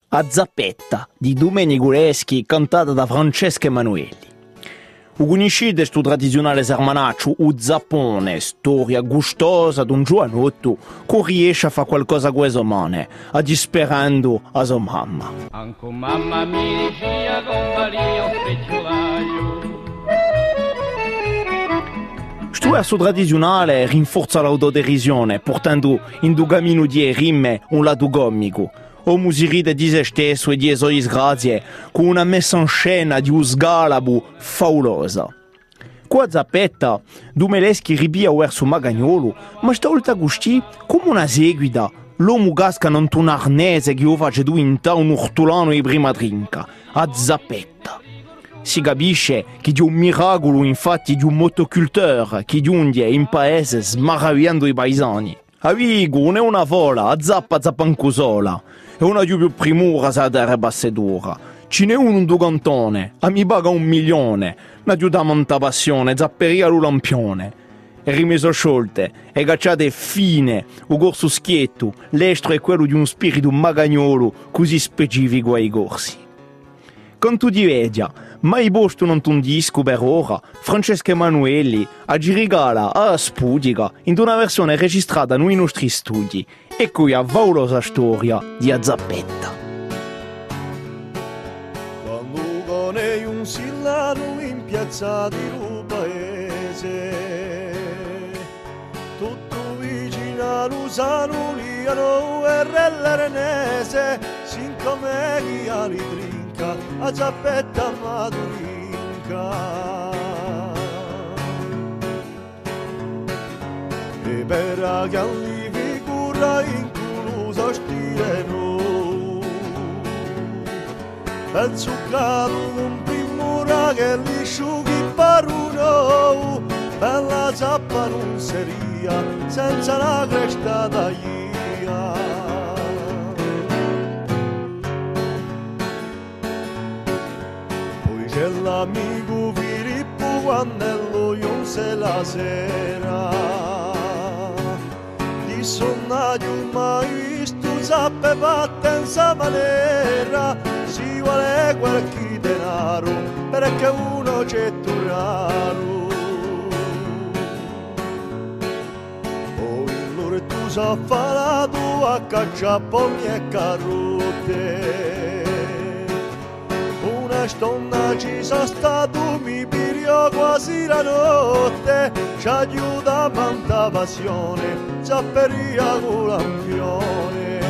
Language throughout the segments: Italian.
A Zappetta di Domenico Leschi, cantata da Francesca Emanuelli. O conoscete sto tradizionale sermanaccio, o zappone, storia gustosa d'un giovanotto che riesce a fare qualcosa con le sue mani, a disperando a sua mamma. Anco mamma mi diceva con Maria specciolaio. Sto verso tradizionale rinforza l'autoderisione, portando in due cammino di rime un lato comico. O musiride di se stesso e di sue disgrazie, con una messa in scena di un sgalabo favolosa. Qua a Zappetta, Dumeleschi ribia verso Magagnolo, ma stavolta gusti come una seguida, l'uomo casca in un arnese che face diventare un ortolano di prima trinca, a Zappetta. Si capisce che di un miracolo infatti di un motoculteur che giunge in paese smaraviando i paesani. Amico, non è una fola, a zappancusola. È una di più primura sa terra bassedura. Ce n'è uno in due cantone, a mi paga 1 milione. Una di tanta passione, zapperia lo lampione. E rimeso sciolte, e cacciate fine, o corso schietto, l'estro è quello di un spirito magagnolo così specifico ai corsi. Con tu di vedia, mai posto non un disco per ora, Francesca Emanuelli a regala a Spudica in una versione registrata nei nostri studi e qui a favolosa storia di Zappetta. Quando conei un sillano in piazza di un paese, tutto vicino a Lusano, Liano e Rellerenese, sincome chi ha li a Zappetta Madurinca e per che li figura in culuso stireno per zuccato un primura che li sciughi paruno per la zappa non seria senza la cresta taglia. C'è l'amico Filippo quando lo giunse la sera di sonnaggio mai visto sappe fatta in sa maniera si vuole qualche denaro perché uno c'è raro poi loro tu sa falato a cacciaponi e carote stonna ci sono stato mi pirio quasi la notte ci aiuta a tanta passione zapperia con lampione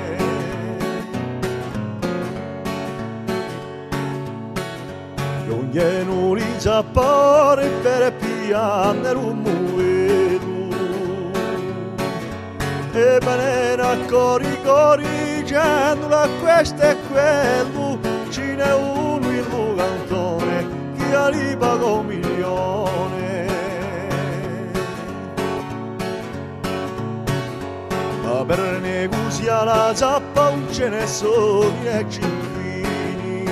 non glieno li zappare per piano un muoio e banena cori dicendo a questo e quello ce n'è uno in un cantone che li paga 1 milione ma per negoziare la zappa non ce ne sono né cinquini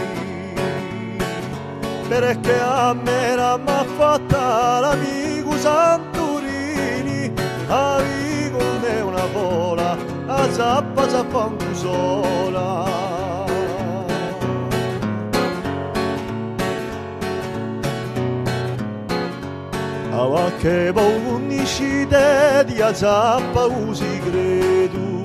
perché a me l'ha fatta l'amico Santurini amico non è una vola la zappa anche sola a che uniscite di zappa usi credo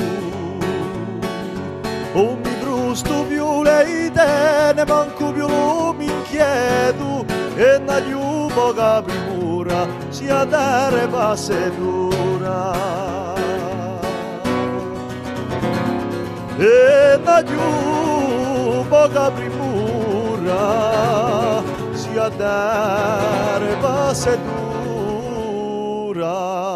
o mi frusto più le idee ne manco più mi chiedo e na più poca primura sia terra passedura e na più poca primura sia terra passedura